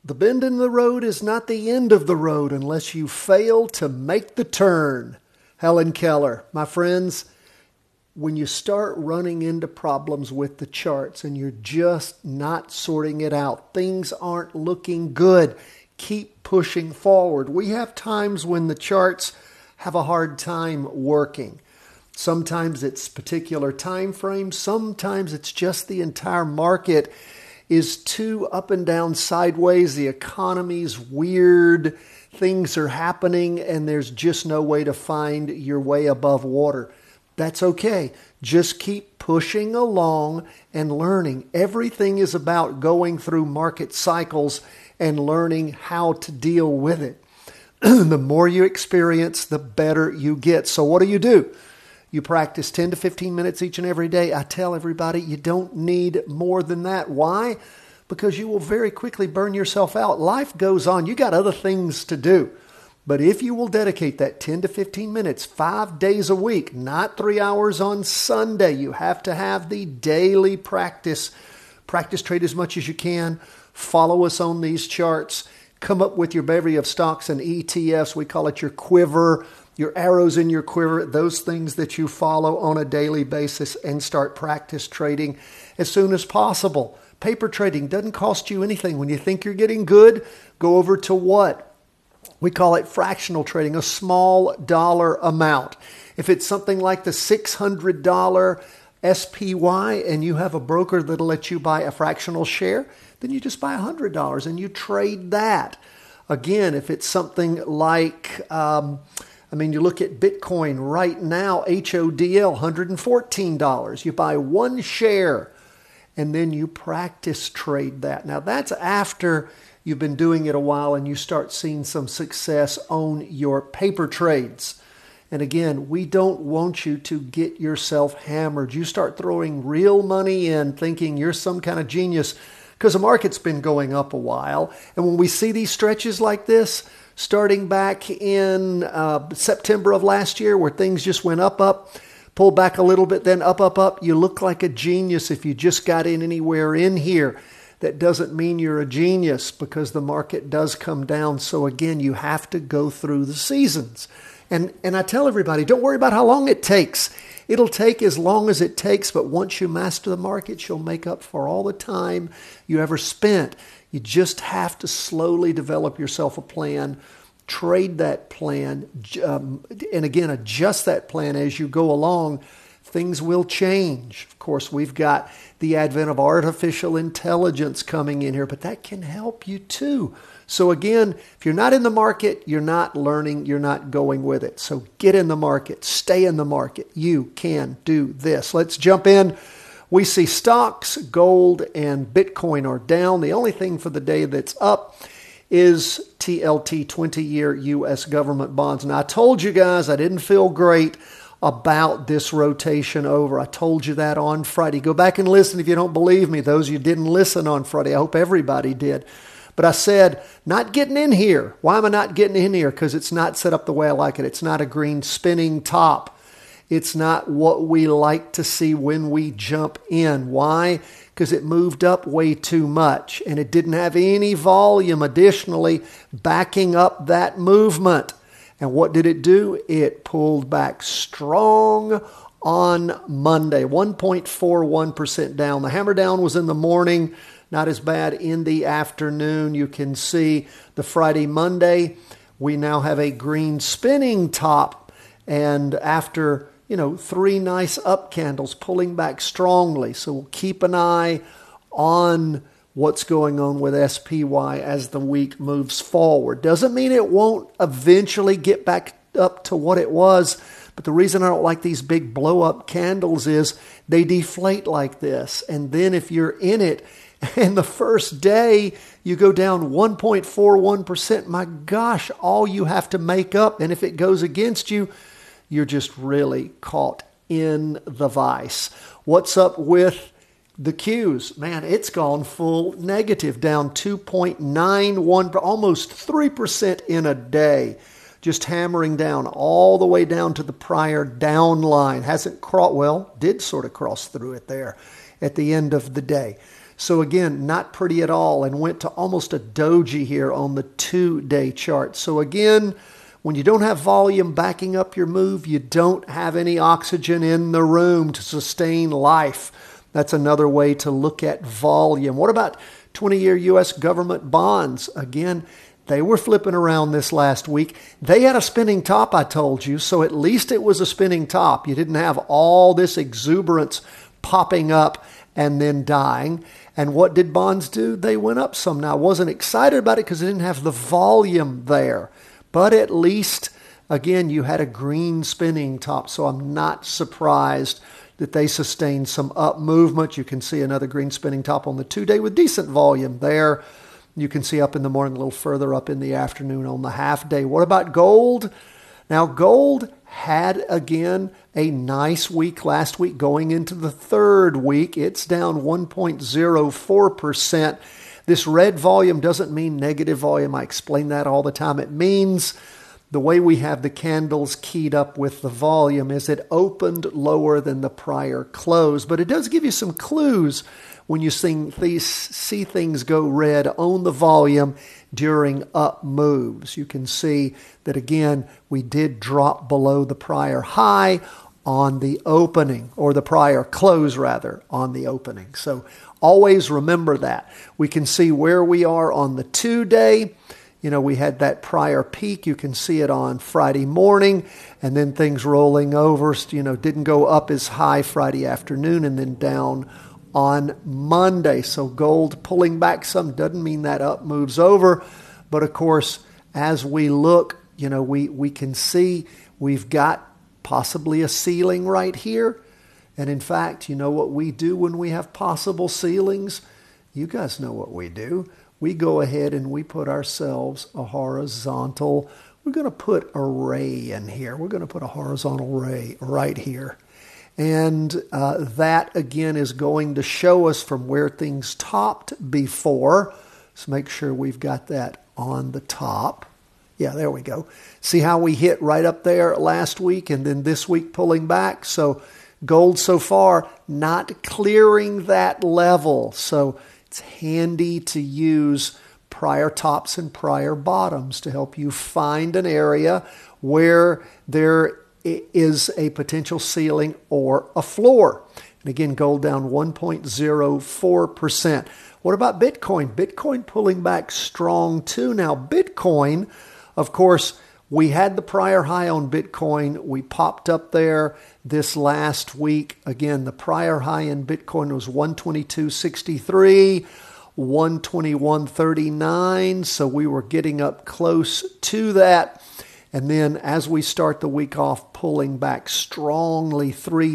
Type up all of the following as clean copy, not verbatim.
The bend in the road is not the end of the road unless you fail to make the turn. Helen Keller. My friends, when you start running into problems with the charts and you're just not sorting it out, things aren't looking good, keep pushing forward. We have times when the charts have a hard time working. Sometimes it's particular time frames. Sometimes it's just the entire market is too up and down sideways. The economy's weird. Things are happening and there's just no way to find your way above water. That's okay. Just keep pushing along and learning. Everything is about going through market cycles and learning how to deal with it. The more you experience, the better you get. So what do? You practice 10 to 15 minutes each and every day. I tell everybody you don't need more than that. Why? Because you will very quickly burn yourself out. Life goes on. You got other things to do. But if you will dedicate that 10 to 15 minutes, 5 days a week, not 3 hours on Sunday, you have to have the daily practice. Practice trade as much as you can. Follow us on these charts. Come up with your bevy of stocks and ETFs. We call it your quiver, your arrows in your quiver, those things that you follow on a daily basis, and start practice trading as soon as possible. Paper trading doesn't cost you anything. When you think you're getting good, go over to what? We call it fractional trading, a small dollar amount. If it's something like the $600 SPY and you have a broker that'll let you buy a fractional share, then you just buy $100 and you trade that. Again, if it's something like, you look at Bitcoin right now, HODL, $114. You buy one share and then you practice trade that. Now that's after you've been doing it a while and you start seeing some success on your paper trades. And again, we don't want you to get yourself hammered. You start throwing real money in thinking you're some kind of genius because the market's been going up a while. And when we see these stretches like this, starting back in September of last year where things just went up, pull back a little bit, then up, you look like a genius if you just got in anywhere in here. That doesn't mean you're a genius because the market does come down. So again, you have to go through the seasons. And I tell everybody, don't worry about how long it takes. It'll take as long as it takes, but once you master the markets, you'll make up for all the time you ever spent. You just have to slowly develop yourself a plan, trade that plan, and again, adjust that plan as you go along. Things will change. Of course, we've got the advent of artificial intelligence coming in here, but that can help you too. So again, if you're not in the market, you're not learning, you're not going with it. So get in the market, stay in the market. You can do this. Let's jump in. We see stocks, gold, and Bitcoin are down. The only thing for the day that's up is TLT, 20-year U.S. government bonds. Now, I told you guys I didn't feel great about this rotation over. I told you that on Friday. Go back and listen if you don't believe me. Those of you didn't listen on Friday, I hope everybody did. But I said, not getting in here. Why am I not getting in here? Because it's not set up the way I like it. It's not a green spinning top. It's not what we like to see when we jump in. Why? Because it moved up way too much and it didn't have any volume additionally backing up that movement. And what did it do? It pulled back strong on Monday, 1.41% down. The hammer down was in the morning. Not as bad in the afternoon. You can see the Friday, Monday, we now have a green spinning top. And after, 3 nice up candles pulling back strongly. So we'll keep an eye on what's going on with SPY as the week moves forward. Doesn't mean it won't eventually get back up to what it was. But the reason I don't like these big blow up candles is they deflate like this. And then if you're in it, and the first day you go down 1.41%, my gosh, all you have to make up. And if it goes against you, you're just really caught in the vice. What's up with the Qs? Man, it's gone full negative, down 2.91, almost 3% in a day. Just hammering down all the way down to the prior down line. Hasn't crossed, did sort of cross through it there at the end of the day. So again, not pretty at all, and went to almost a doji here on the 2-day chart. So again, when you don't have volume backing up your move, you don't have any oxygen in the room to sustain life. That's another way to look at volume. What about 20-year U.S. government bonds? Again, they were flipping around this last week. They had a spinning top, I told you, so at least it was a spinning top. You didn't have all this exuberance popping up and then dying. And what did bonds do? They went up some. Now, I wasn't excited about it because they didn't have the volume there. But at least, again, you had a green spinning top, so I'm not surprised that they sustained some up movement. You can see another green spinning top on the 2-day with decent volume there. You can see up in the morning, a little further up in the afternoon on the half day. What about gold? Now, gold had, again, a nice week last week going into the third week. It's down 1.04%. This red volume doesn't mean negative volume. I explain that all the time. It means the way we have the candles keyed up with the volume is it opened lower than the prior close. But it does give you some clues when you see things go red on the volume during up moves. You can see that, again, we did drop below the prior high on the opening, or the prior close, rather, on the opening. So always remember that. We can see where we are on the 2-day. You know, we had that prior peak. You can see it on Friday morning, and then things rolling over, didn't go up as high Friday afternoon and then down on Monday. So gold pulling back some doesn't mean that up moves over. But of course, as we look, we can see we've got possibly a ceiling right here. And in fact, you know what we do when we have possible ceilings? You guys know what we do. We go ahead and we put ourselves a horizontal. We're going to put a ray in here. We're going to put a horizontal ray right here. And that, again, is going to show us from where things topped before. So make sure we've got that on the top. Yeah, there we go. See how we hit right up there last week and then this week pulling back? So gold so far not clearing that level. So it's handy to use prior tops and prior bottoms to help you find an area where there is a potential ceiling or a floor. And again, gold down 1.04%. What about Bitcoin? Bitcoin pulling back strong too. Now, Bitcoin, of course, we had the prior high on Bitcoin. We popped up there this last week. Again, the prior high in Bitcoin was 122.63, 121.39. So we were getting up close to that. And then as we start the week off, pulling back strongly,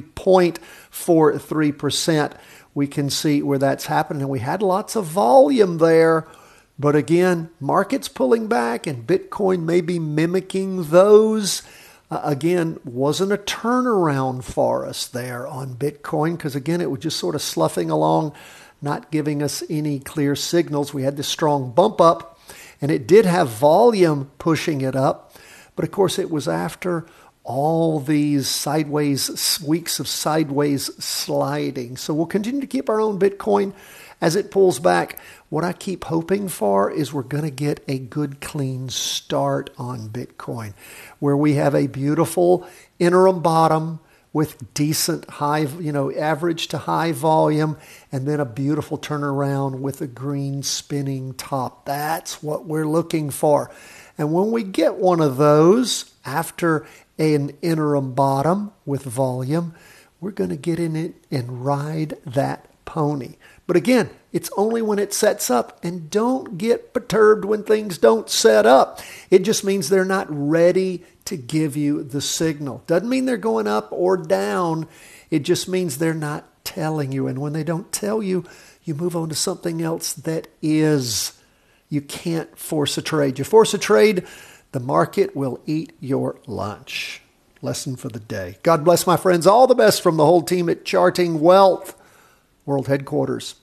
3.43%. We can see where that's happening. And we had lots of volume there. But again, markets pulling back and Bitcoin maybe mimicking those. Again, wasn't a turnaround for us there on Bitcoin because, again, it was just sort of sloughing along, not giving us any clear signals. We had this strong bump up, and it did have volume pushing it up. But, of course, it was after all these weeks of sideways sliding. So we'll continue to keep our own Bitcoin as it pulls back. What I keep hoping for is we're going to get a good, clean start on Bitcoin, where we have a beautiful interim bottom with decent high, average to high volume, and then a beautiful turnaround with a green spinning top. That's what we're looking for. And when we get one of those after an interim bottom with volume, we're going to get in it and ride that pony. But again, it's only when it sets up, and don't get perturbed when things don't set up. It just means they're not ready to give you the signal. Doesn't mean they're going up or down. It just means they're not telling you. And when they don't tell you, you move on to something else that is. You can't force a trade. You force a trade, the market will eat your lunch. Lesson for the day. God bless, my friends. All the best from the whole team at Charting Wealth World Headquarters.